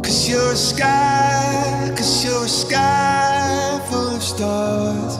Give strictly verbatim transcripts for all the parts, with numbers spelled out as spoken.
'Cause you're a sky, 'cause you're a sky full of stars.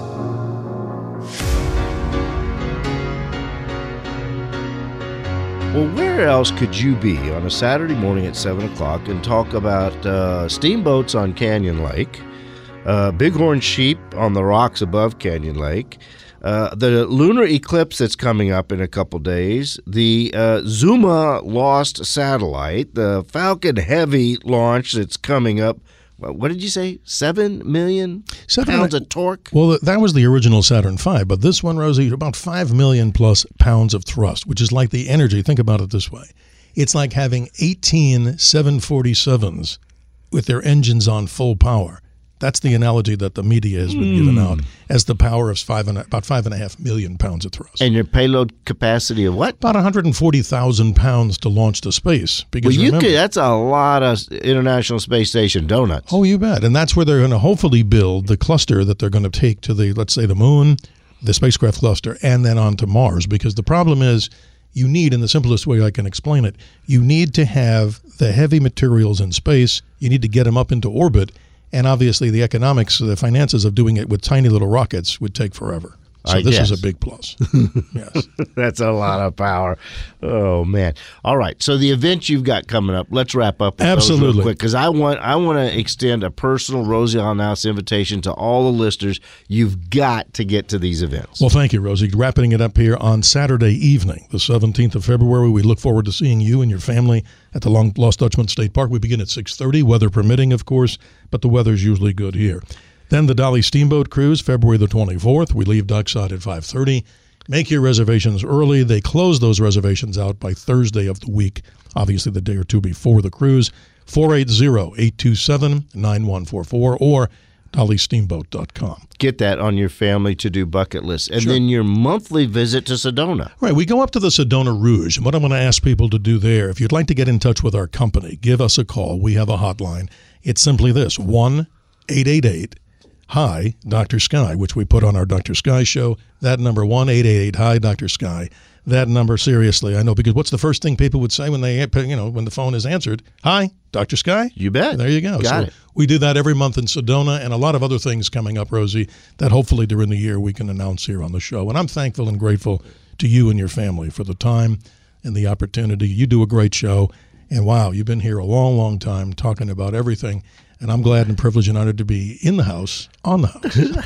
Well, where else could you be on a Saturday morning at seven o'clock and talk about uh, steamboats on Canyon Lake, uh, bighorn sheep on the rocks above Canyon Lake, uh, the lunar eclipse that's coming up in a couple days, the uh, Zuma lost satellite, the Falcon Heavy launch that's coming up. What did you say? Seven million Seven pounds of torque? Well, that was the original Saturn five, but this one, Rosie, about five million plus pounds of thrust, which is like the energy. Think about it this way. It's like having eighteen seven forty-sevens with their engines on full power. That's the analogy that the media has been mm. given out as the power of five and a, about five and a half million pounds of thrust. And your payload capacity of what? About one hundred forty thousand pounds to launch to space. Because well, you remember, could, that's a lot of International Space Station donuts. Oh, you bet. And that's where they're going to hopefully build the cluster that they're going to take to the, let's say, the moon, the spacecraft cluster, and then on to Mars. Because the problem is you need, in the simplest way I can explain it, you need to have the heavy materials in space. You need to get them up into orbit. And obviously the economics, the finances of doing it with tiny little rockets would take forever. So I this guess. is a big plus. Yes. That's a lot of power. Oh, man. All right. So the events you've got coming up, let's wrap up with Absolutely. those real quick, because I want, I want to extend a personal Rosie on the House invitation to all the listeners. You've got to get to these events. Well, thank you, Rosie. Wrapping it up here on Saturday evening, the seventeenth of February. We look forward to seeing you and your family at the Long Lost Dutchman State Park. We begin at six thirty, weather permitting, of course, but the weather's usually good here. Then the Dolly Steamboat Cruise, February the twenty-fourth. We leave dockside at five thirty. Make your reservations early. They close those reservations out by Thursday of the week, obviously the day or two before the cruise. four eight zero, eight two seven, nine one four four or dolly steamboat dot com. Get that on your family to-do bucket list. And Sure. then your monthly visit to Sedona. Right, we go up to the Sedona Rouge, and what I'm going to ask people to do there, if you'd like to get in touch with our company, give us a call. We have a hotline. It's simply this, one eight eight eight Hi, Doctor Sky, which we put on our Doctor Sky show. That number, one eight eight eight Hi, Doctor Sky. That number, seriously, I know, because what's the first thing people would say when they, you know, when the phone is answered? Hi, Doctor Sky? You bet. There you go. Got so it. We do that every month in Sedona, and a lot of other things coming up, Rosie, that hopefully during the year we can announce here on the show. And I'm thankful and grateful to you and your family for the time and the opportunity. You do a great show. And wow, you've been here a long, long time talking about everything. And I'm glad and privileged and honored to be in the house, on the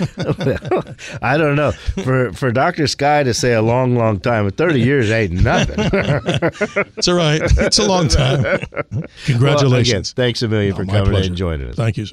house. Well, I don't know. For for Doctor Sky to say a long, long time, but thirty years ain't nothing. It's all right. It's a long time. Congratulations. Well, again, thanks a million No, for my coming pleasure. in and joining us. Thank you, sir.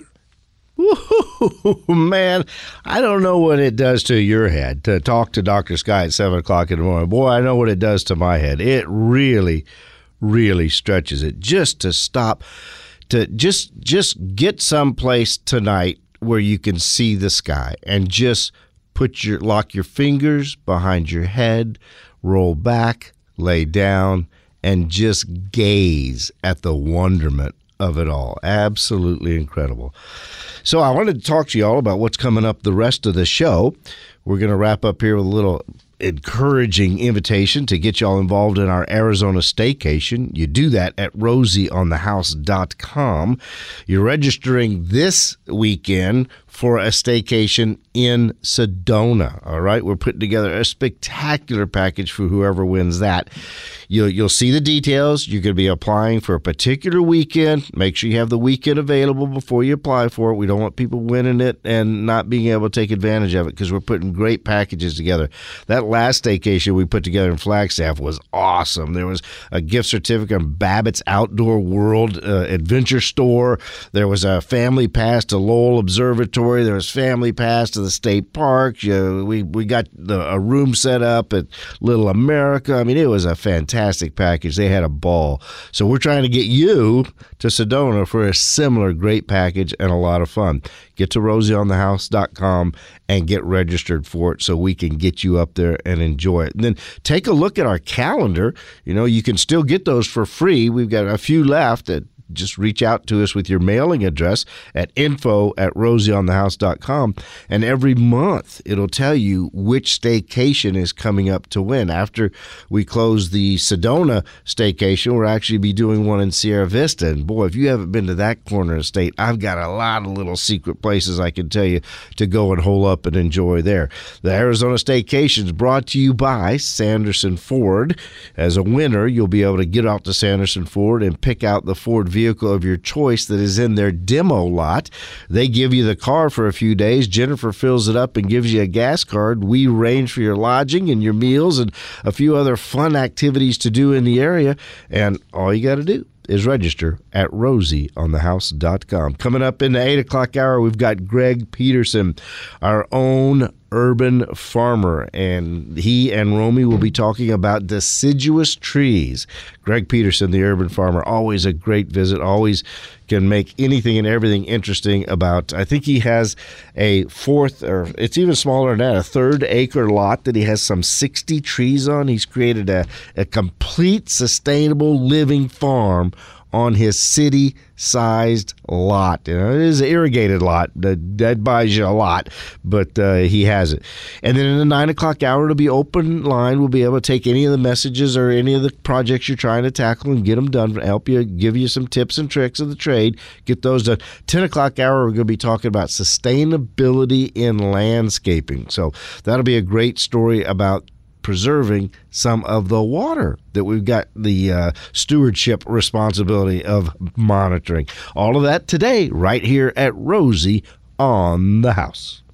Woo, man, I don't know what it does to your head to talk to Doctor Sky at seven o'clock in the morning. Boy, I know what it does to my head. It really, really stretches it just to stop, to just just get someplace tonight where you can see the sky and just put your lock your fingers behind your head, roll back, lay down, and just gaze at the wonderment of it all. Absolutely incredible. So I wanted to talk to you all about what's coming up the rest of the show. We're going to wrap up here with a little encouraging invitation to get you all involved in our Arizona staycation. You do that at rosie on the house dot com. You're registering this weekend for a staycation in Sedona. All right, we're putting together a spectacular package for whoever wins that. You'll you'll see the details. You're going to be applying for a particular weekend. Make sure you have the weekend available before you apply for it. We don't want people winning it and not being able to take advantage of it because we're putting great packages together. That last staycation we put together in Flagstaff was awesome. There was a gift certificate from Babbitt's Outdoor World uh, Adventure Store. There was a family pass to Lowell Observatory. There was family pass to the state park. You know, we we got the, a room set up at Little America. I mean, it was a fantastic package. They had a ball. So we're trying to get you to Sedona for a similar great package and a lot of fun. Get to rosie on the house dot com and get registered for it so we can get you up there and enjoy it. And then take a look at our calendar. You know, you can still get those for free. We've got a few left at just reach out to us with your mailing address at info at rosie on the house dot com, and every month it'll tell you which staycation is coming up to win. After we close the Sedona staycation, we'll actually be doing one in Sierra Vista. And boy, if you haven't been to that corner of the state, I've got a lot of little secret places I can tell you to go and hole up and enjoy there. The Arizona Staycation is brought to you by Sanderson Ford. As a winner, you'll be able to get out to Sanderson Ford and pick out the Ford vehicle of your choice that is in their demo lot. They give you the car for a few days. Jennifer fills it up and gives you a gas card. We arrange for your lodging and your meals and a few other fun activities to do in the area. And all you got to do is register at rosie on the house dot com. Coming up in the eight o'clock hour, we've got Greg Peterson, our own urban farmer, and he and Romy will be talking about deciduous trees. Greg Peterson, the urban farmer, always a great visit, always can make anything and everything interesting about, I think he has a fourth, or it's even smaller than that, a third acre lot that he has some sixty trees on. He's created a, a complete sustainable living farm on his city-sized lot. You know, it is an irrigated lot. That, that buys you a lot, but uh, he has it. And then in the nine o'clock hour, it'll be open line. We'll be able to take any of the messages or any of the projects you're trying to tackle and get them done, help you, give you some tips and tricks of the trade, get those done. ten o'clock hour, we're going to be talking about sustainability in landscaping. So that'll be a great story about preserving some of the water that we've got the uh, stewardship responsibility of monitoring. All of that today right here at Rosie on the House.